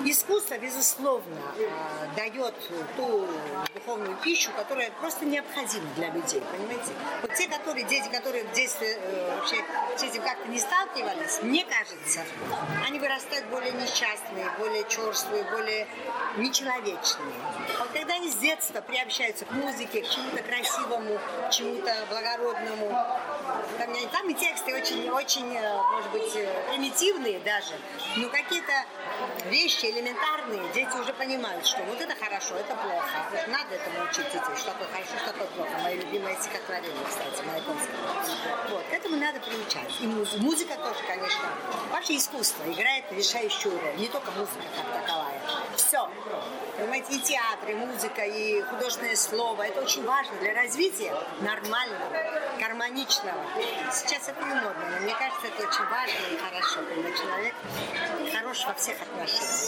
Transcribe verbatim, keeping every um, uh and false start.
Искусство, безусловно, дает ту духовную пищу, которая просто необходима для людей, понимаете? Вот те, которые, дети, которые в детстве вообще с этим как-то не сталкивались, мне кажется, они вырастают более несчастные, более черствые, более нечеловечные. Вот когда они с детства приобщаются к музыке, к чему-то красивому, к чему-то благородному, там, там и тексты очень, очень, может быть, примитивные даже, но какие-то вещи элементарные, дети уже понимают, что вот это хорошо, это плохо. Вот надо этому учить детей, что такое хорошо, что такое плохо. Мое любимое стихотворение, кстати, Маяковского. Вот, к этому надо приучать. И музыка, музыка тоже, конечно. Вообще искусство играет решающую роль. Не только музыка как таковая. Все. Понимаете, и театр, и музыка, и художественное слово. Это очень важно для развития нормального, гармоничного. Сейчас это не модно, но мне кажется, это очень важно и хорошо, когда человек хорош во всех отношениях.